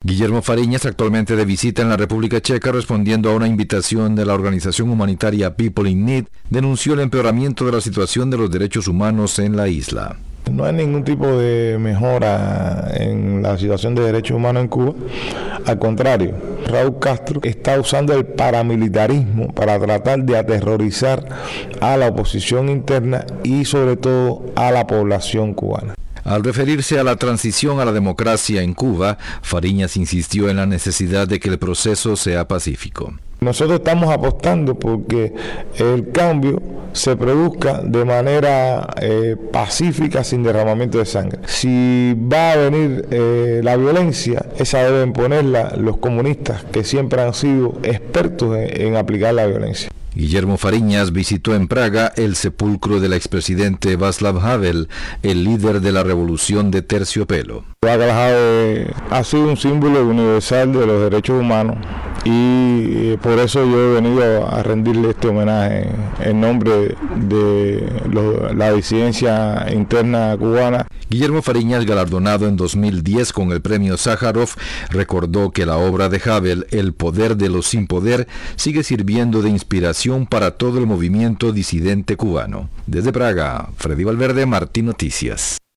Guillermo Fariñas, actualmente de visita en la República Checa, respondiendo a una invitación de la organización humanitaria People in Need, denunció el empeoramiento de la situación de los derechos humanos en la isla. No hay ningún tipo de mejora en la situación de derechos humanos en Cuba. Al contrario, Raúl Castro está usando el paramilitarismo para tratar de aterrorizar a la oposición interna y sobre todo a la población cubana. Al referirse a la transición a la democracia en Cuba, Fariñas insistió en la necesidad de que el proceso sea pacífico. Nosotros estamos apostando porque el cambio se produzca de manera pacífica, sin derramamiento de sangre. Si va a venir la violencia, esa deben ponerla los comunistas, que siempre han sido expertos en aplicar la violencia. Guillermo Fariñas visitó en Praga el sepulcro del expresidente Václav Havel, el líder de la revolución de terciopelo. Václav Havel ha sido un símbolo universal de los derechos humanos y por eso yo he venido a rendirle este homenaje en nombre de la disidencia interna cubana. Guillermo Fariñas, galardonado en 2010 con el premio Sájarov, recordó que la obra de Havel, El poder de los sin poder, sigue sirviendo de inspiración para todo el movimiento disidente cubano. Desde Praga, Freddy Valverde, Martín Noticias.